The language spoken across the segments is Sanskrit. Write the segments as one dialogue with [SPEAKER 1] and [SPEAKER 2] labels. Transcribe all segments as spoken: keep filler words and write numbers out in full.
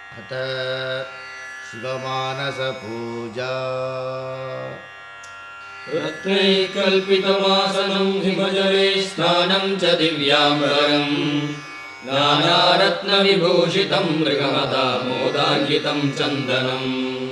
[SPEAKER 1] अथ शिवमानसपूजा
[SPEAKER 2] रत्नैकल्पितमासनं हिमजले स्नानं च दिव्याम्बरम् नानारत्नविभूषितं मृगमदामोदाङ्कितं चन्दनम्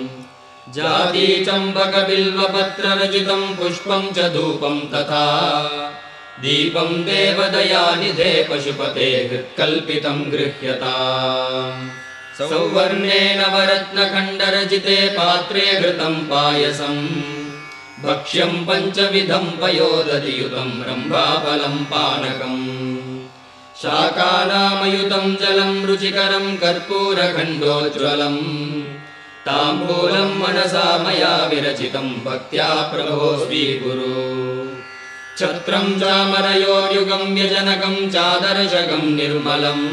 [SPEAKER 2] जातीचम्पकबिल्वपत्ररचितं पुष्पं च धूपं तथा दीपं देवदयानिधे पशुपते हृत्कल्पितं गृह्यताम् सौवर्णे नवरत्नखण्डरचिते पात्रे घृतं पायसम् भक्ष्यं पञ्चविधं पयोदधियुतं रम्भाफलं पानकम् शाकानामयुतं जलं रुचिकरं कर्पूरखण्डोज्ज्वलम् ताम्बूलं मनसा मया विरचितं भक्त्या प्रभो स्वीकुरु छत्रं चामरयोर्युगं व्यजनकं चादर्शकं निर्मलम्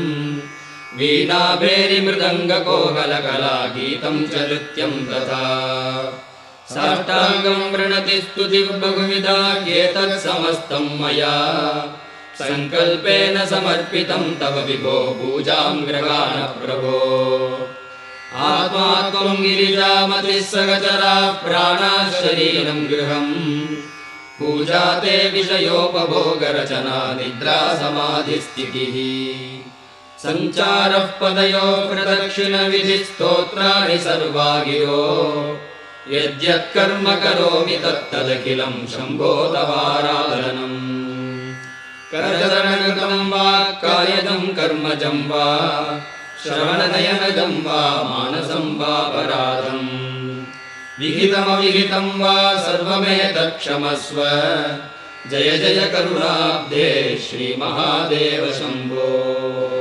[SPEAKER 2] वीणाभेरिमृदङ्गकोहलकलागीतं च नृत्यं तथा साष्टाङ्गं प्रणतिस्तुतिः बहुविधा एतत् समस्तं मया सङ्कल्पेन समर्पितं तव विभो पूजां गृहाण प्रभो आत्मा त्वं गिरिजामतिः सहचराः प्राणाः शरीरं गृहम् पूजा ते विषयोपभोगरचना निद्रा समाधिस्थितिः सञ्चारः पदयो प्रदक्षिणविधिस्तोत्राणि सर्वा गिरो यद्यत्कर्म करोमि तत्तदखिलं शम्भो तवाराधनम् करचरणकृतं वा कार्यजं कर्मजं वा श्रवणनयनजं वा मानसं वा पराधम् विहितमविहितं वा सर्वमेतत् क्षमस्व जय जय करुणाब्धे श्रीमहादेव शम्भो।